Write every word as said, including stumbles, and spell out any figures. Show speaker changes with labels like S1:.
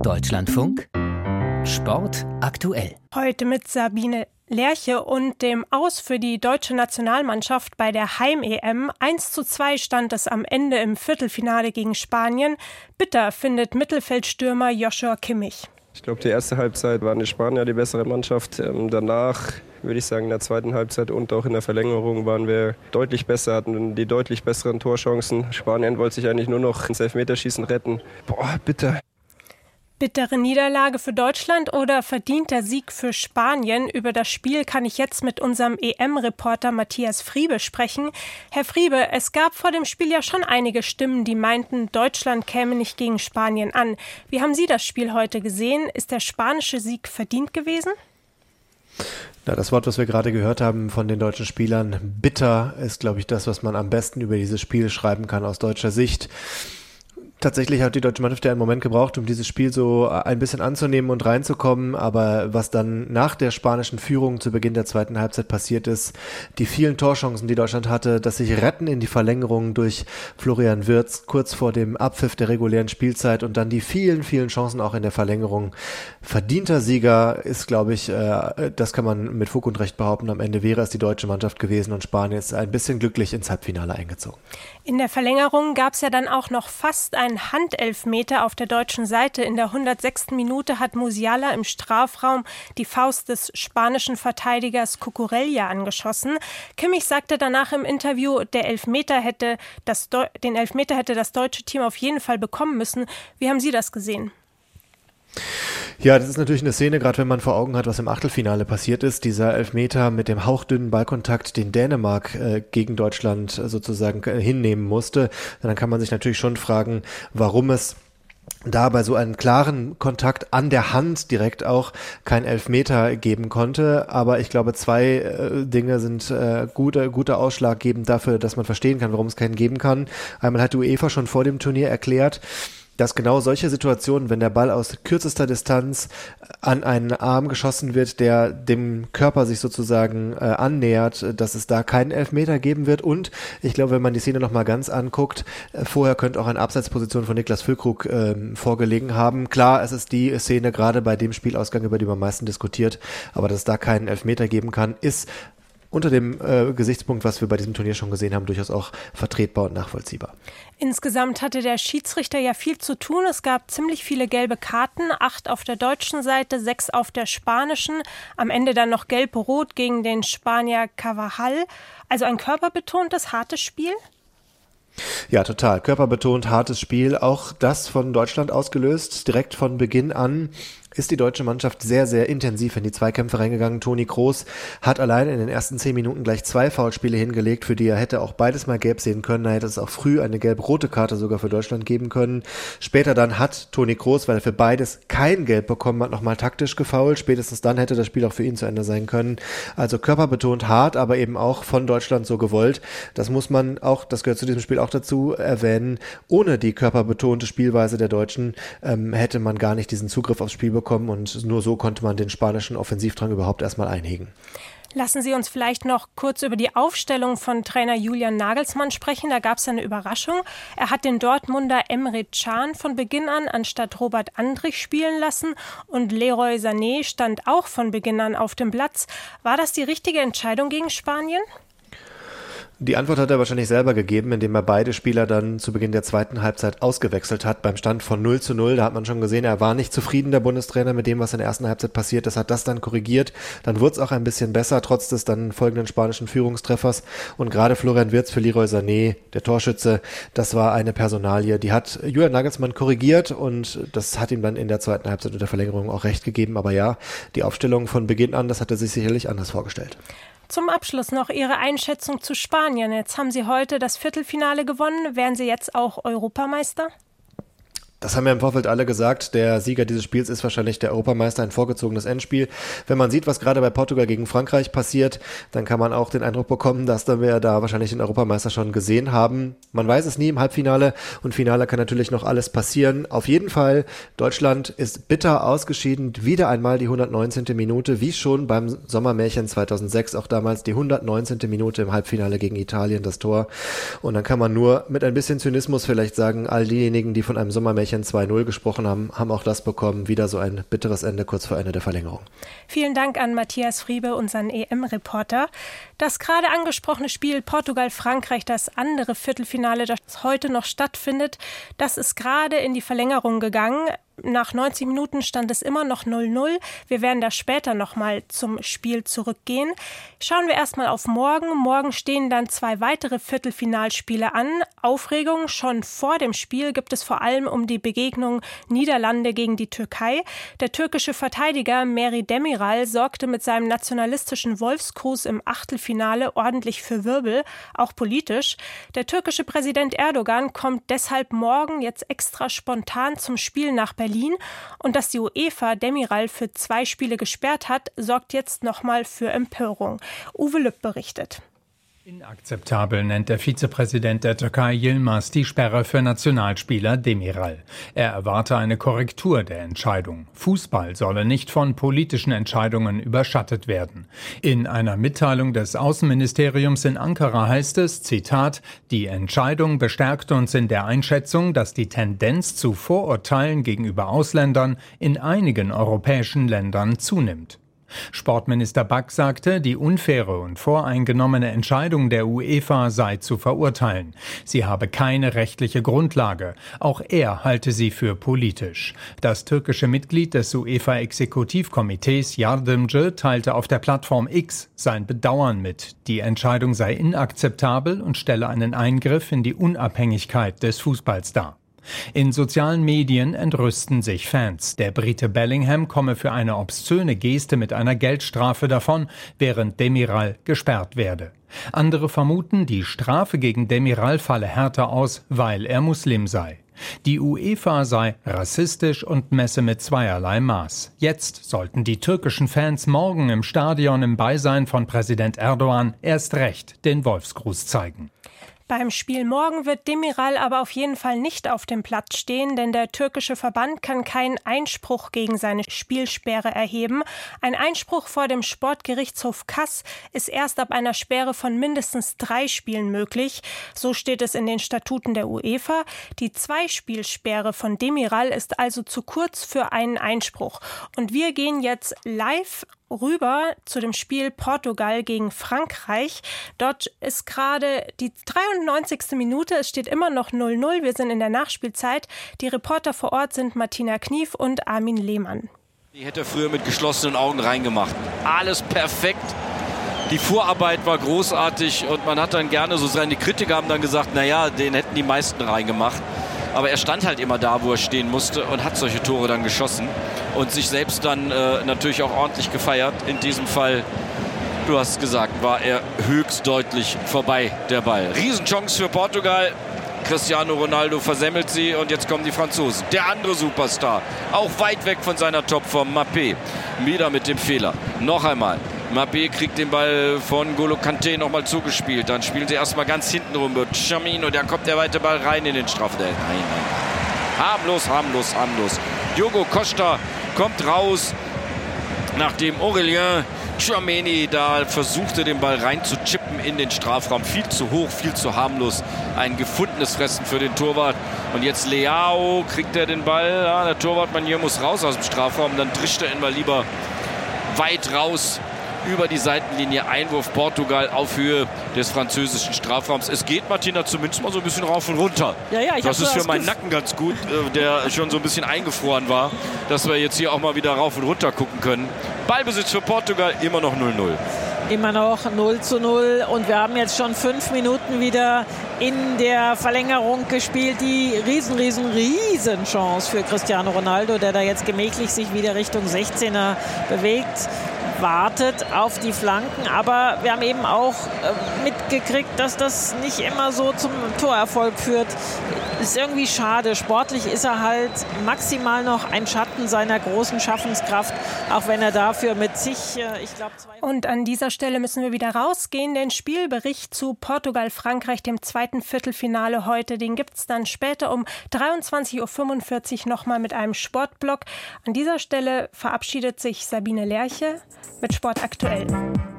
S1: Deutschlandfunk Sport aktuell.
S2: Heute mit Sabine Lerche und dem Aus für die deutsche Nationalmannschaft bei der Heim-E M. eins zu zwei stand es am Ende im Viertelfinale gegen Spanien. Bitter findet Mittelfeldstürmer Joshua Kimmich.
S3: Ich glaube, die erste Halbzeit waren die Spanier die bessere Mannschaft. Ähm, danach würde ich sagen, in der zweiten Halbzeit und auch in der Verlängerung waren wir deutlich besser, hatten die deutlich besseren Torchancen. Spanien wollte sich eigentlich nur noch ins Elfmeterschießen retten. Boah, bitter.
S2: Bittere Niederlage für Deutschland oder verdienter Sieg für Spanien? Über das Spiel kann ich jetzt mit unserem E M-Reporter Matthias Friebe sprechen. Herr Friebe, es gab vor dem Spiel ja schon einige Stimmen, die meinten, Deutschland käme nicht gegen Spanien an. Wie haben Sie das Spiel heute gesehen? Ist der spanische Sieg verdient gewesen?
S4: Ja, das Wort, was wir gerade gehört haben von den deutschen Spielern, bitter, ist, glaube ich, das, was man am besten über dieses Spiel schreiben kann aus deutscher Sicht. Tatsächlich hat die deutsche Mannschaft ja einen Moment gebraucht, um dieses Spiel so ein bisschen anzunehmen und reinzukommen, aber was dann nach der spanischen Führung zu Beginn der zweiten Halbzeit passiert ist, die vielen Torchancen, die Deutschland hatte, das sich retten in die Verlängerung durch Florian Wirtz kurz vor dem Abpfiff der regulären Spielzeit und dann die vielen, vielen Chancen auch in der Verlängerung. Verdienter Sieger ist, glaube ich, äh, das kann man mit Fug und Recht behaupten, am Ende wäre es die deutsche Mannschaft gewesen und Spanien ist ein bisschen glücklich ins Halbfinale eingezogen.
S2: In der Verlängerung gab es ja dann auch noch fast einen Handelfmeter auf der deutschen Seite. In der hundertsechsten Minute hat Musiala im Strafraum die Faust des spanischen Verteidigers Cucurella angeschossen. Kimmich sagte danach im Interview, der Elfmeter hätte das, den Elfmeter hätte das deutsche Team auf jeden Fall bekommen müssen. Wie haben Sie das gesehen?
S4: Ja, das ist natürlich eine Szene, gerade wenn man vor Augen hat, was im Achtelfinale passiert ist. Dieser Elfmeter mit dem hauchdünnen Ballkontakt, den Dänemark äh, gegen Deutschland sozusagen äh, hinnehmen musste. Dann kann man sich natürlich schon fragen, warum es da bei so einem klaren Kontakt an der Hand direkt auch kein Elfmeter geben konnte. Aber ich glaube, zwei äh, Dinge sind äh, guter, guter ausschlaggebend dafür, dass man verstehen kann, warum es keinen geben kann. Einmal hat die UEFA schon vor dem Turnier erklärt, dass genau solche Situationen, wenn der Ball aus kürzester Distanz an einen Arm geschossen wird, der dem Körper sich sozusagen äh, annähert, dass es da keinen Elfmeter geben wird. Und ich glaube, wenn man die Szene nochmal ganz anguckt, äh, vorher könnte auch eine Abseitsposition von Niklas Füllkrug äh, vorgelegen haben. Klar, es ist die Szene gerade bei dem Spielausgang, über die man am meisten diskutiert, aber dass es da keinen Elfmeter geben kann, ist unter dem äh, Gesichtspunkt, was wir bei diesem Turnier schon gesehen haben, durchaus auch vertretbar und nachvollziehbar.
S2: Insgesamt hatte der Schiedsrichter ja viel zu tun. Es gab ziemlich viele gelbe Karten, acht auf der deutschen Seite, sechs auf der spanischen. Am Ende dann noch gelb-rot gegen den Spanier Carvajal. Also ein körperbetontes, hartes Spiel?
S4: Ja, total. Körperbetont, hartes Spiel. Auch das von Deutschland ausgelöst, direkt von Beginn an. Ist die deutsche Mannschaft sehr, sehr intensiv in die Zweikämpfe reingegangen. Toni Kroos hat allein in den ersten zehn Minuten gleich zwei Foulspiele hingelegt, für die er hätte auch beides mal gelb sehen können. Da hätte es auch früh eine gelb-rote Karte sogar für Deutschland geben können. Später dann hat Toni Kroos, weil er für beides kein Gelb bekommen hat, nochmal taktisch gefoult. Spätestens dann hätte das Spiel auch für ihn zu Ende sein können. Also körperbetont hart, aber eben auch von Deutschland so gewollt. Das muss man auch, das gehört zu diesem Spiel auch dazu, erwähnen. Ohne die körperbetonte Spielweise der Deutschen ähm, hätte man gar nicht diesen Zugriff aufs Spiel bekommen. Und nur so konnte man den spanischen Offensivdrang überhaupt erstmal einhegen.
S2: Lassen Sie uns vielleicht noch kurz über die Aufstellung von Trainer Julian Nagelsmann sprechen. Da gab es eine Überraschung. Er hat den Dortmunder Emre Can von Beginn an anstatt Robert Andrich spielen lassen und Leroy Sané stand auch von Beginn an auf dem Platz. War das die richtige Entscheidung gegen Spanien?
S4: Die Antwort hat er wahrscheinlich selber gegeben, indem er beide Spieler dann zu Beginn der zweiten Halbzeit ausgewechselt hat, beim Stand von null zu null. Da hat man schon gesehen, er war nicht zufrieden, der Bundestrainer, mit dem, was in der ersten Halbzeit passiert ist, hat das dann korrigiert. Dann wurde es auch ein bisschen besser, trotz des dann folgenden spanischen Führungstreffers. Und gerade Florian Wirtz für Leroy Sané, der Torschütze, das war eine Personalie, die hat Julian Nagelsmann korrigiert und das hat ihm dann in der zweiten Halbzeit und der Verlängerung auch recht gegeben. Aber ja, die Aufstellung von Beginn an, das hat er sich sicherlich anders vorgestellt.
S2: Zum Abschluss noch Ihre Einschätzung zu Spanien. Jetzt haben Sie heute das Viertelfinale gewonnen. Wären Sie jetzt auch Europameister?
S4: Das haben ja im Vorfeld alle gesagt, der Sieger dieses Spiels ist wahrscheinlich der Europameister, ein vorgezogenes Endspiel. Wenn man sieht, was gerade bei Portugal gegen Frankreich passiert, dann kann man auch den Eindruck bekommen, dass wir da wahrscheinlich den Europameister schon gesehen haben. Man weiß es nie im Halbfinale und Finale kann natürlich noch alles passieren. Auf jeden Fall, Deutschland ist bitter ausgeschieden. Wieder einmal die hundertneunzehnte Minute, wie schon beim Sommermärchen zweitausendsechs, auch damals die hundertneunzehnte Minute im Halbfinale gegen Italien, das Tor. Und dann kann man nur mit ein bisschen Zynismus vielleicht sagen, all diejenigen, die von einem Sommermärchen Märchen zwei null gesprochen haben, haben auch das bekommen. Wieder so ein bitteres Ende kurz vor Ende der Verlängerung.
S2: Vielen Dank an Matthias Friebe, unseren E M-Reporter. Das gerade angesprochene Spiel Portugal-Frankreich, das andere Viertelfinale, das heute noch stattfindet, das ist gerade in die Verlängerung gegangen. Nach neunzig Minuten stand es immer noch null null. Wir werden da später nochmal zum Spiel zurückgehen. Schauen wir erstmal auf morgen. Morgen stehen dann zwei weitere Viertelfinalspiele an. Aufregung schon vor dem Spiel gibt es vor allem um die Begegnung Niederlande gegen die Türkei. Der türkische Verteidiger Meri Demiral sorgte mit seinem nationalistischen Wolfsgruß im Achtelfinale ordentlich für Wirbel, auch politisch. Der türkische Präsident Erdogan kommt deshalb morgen jetzt extra spontan zum Spiel nach Berlin. Berlin. Und dass die UEFA Demiral für zwei Spiele gesperrt hat, sorgt jetzt nochmal für Empörung. Uwe Lüpp berichtet.
S5: Inakzeptabel nennt der Vizepräsident der Türkei Yilmaz die Sperre für Nationalspieler Demiral. Er erwarte eine Korrektur der Entscheidung. Fußball solle nicht von politischen Entscheidungen überschattet werden. In einer Mitteilung des Außenministeriums in Ankara heißt es, Zitat, die Entscheidung bestärkt uns in der Einschätzung, dass die Tendenz zu Vorurteilen gegenüber Ausländern in einigen europäischen Ländern zunimmt. Sportminister Back sagte, die unfaire und voreingenommene Entscheidung der UEFA sei zu verurteilen. Sie habe keine rechtliche Grundlage. Auch er halte sie für politisch. Das türkische Mitglied des UEFA-Exekutivkomitees Yardımcı teilte auf der Plattform X sein Bedauern mit. Die Entscheidung sei inakzeptabel und stelle einen Eingriff in die Unabhängigkeit des Fußballs dar. In sozialen Medien entrüsten sich Fans. Der Brite Bellingham komme für eine obszöne Geste mit einer Geldstrafe davon, während Demiral gesperrt werde. Andere vermuten, die Strafe gegen Demiral falle härter aus, weil er Muslim sei. Die UEFA sei rassistisch und messe mit zweierlei Maß. Jetzt sollten die türkischen Fans morgen im Stadion im Beisein von Präsident Erdogan erst recht den Wolfsgruß zeigen.
S2: Beim Spiel morgen wird Demiral aber auf jeden Fall nicht auf dem Platz stehen, denn der türkische Verband kann keinen Einspruch gegen seine Spielsperre erheben. Ein Einspruch vor dem Sportgerichtshof Kass ist erst ab einer Sperre von mindestens drei Spielen möglich. So steht es in den Statuten der UEFA. Die Zweispielsperre von Demiral ist also zu kurz für einen Einspruch. Und wir gehen jetzt live rüber zu dem Spiel Portugal gegen Frankreich. Dort ist gerade die dreiundneunzigste Minute. Es steht immer noch null null. Wir sind in der Nachspielzeit. Die Reporter vor Ort sind Martina Knief und Armin Lehmann.
S6: Die hätte er früher mit geschlossenen Augen reingemacht. Alles perfekt. Die Vorarbeit war großartig und man hat dann gerne, so seine Kritiker haben dann gesagt, naja, den hätten die meisten reingemacht. Aber er stand halt immer da, wo er stehen musste und hat solche Tore dann geschossen und sich selbst dann äh, natürlich auch ordentlich gefeiert. In diesem Fall, du hast gesagt, war er höchst deutlich vorbei, der Ball. Riesenchance für Portugal. Cristiano Ronaldo versemmelt sie und jetzt kommen die Franzosen. Der andere Superstar, auch weit weg von seiner Topform, Mbappé. Wieder mit dem Fehler. Noch einmal. Mbappé kriegt den Ball von N'Golo Kanté nochmal zugespielt. Dann spielen sie erstmal ganz hinten rum mit Tchouaméni und dann kommt der weite Ball rein in den Strafraum. Nein, nein. Harmlos, harmlos, harmlos. Diogo Costa kommt raus, nachdem Aurélien Tchouaméni da versuchte, den Ball rein zu chippen in den Strafraum. Viel zu hoch, viel zu harmlos. Ein gefundenes Fressen für den Torwart. Und jetzt Leao kriegt er den Ball. Ja, der Torwart Manier muss raus aus dem Strafraum. Dann drischt er ihn mal lieber weit raus über die Seitenlinie. Einwurf Portugal auf Höhe des französischen Strafraums. Es geht, Martina, zumindest mal so ein bisschen rauf und runter.
S7: Ja, ja, ich
S6: das ist für
S7: das
S6: meinen Nacken ganz gut, der schon so ein bisschen eingefroren war, dass wir jetzt hier auch mal wieder rauf und runter gucken können. Ballbesitz für Portugal, immer noch null null.
S7: Immer noch null zu null und wir haben jetzt schon fünf Minuten wieder in der Verlängerung gespielt. Die riesen, riesen, riesen Chance für Cristiano Ronaldo, der da jetzt gemächlich sich wieder Richtung sechzehner bewegt. Wartet auf die Flanken, aber wir haben eben auch äh, mitgekriegt, dass das nicht immer so zum Torerfolg führt. Ist irgendwie schade. Sportlich ist er halt maximal noch ein Schatten seiner großen Schaffenskraft, auch wenn er dafür mit sich, äh, ich glaube, zwei...
S2: Und an dieser Stelle müssen wir wieder rausgehen. Den Spielbericht zu Portugal-Frankreich, dem zweiten Viertelfinale heute, den gibt es dann später um dreiundzwanzig Uhr fünfundvierzig nochmal mit einem Sportblock. An dieser Stelle verabschiedet sich Sabine Lerche mit Sport aktuell.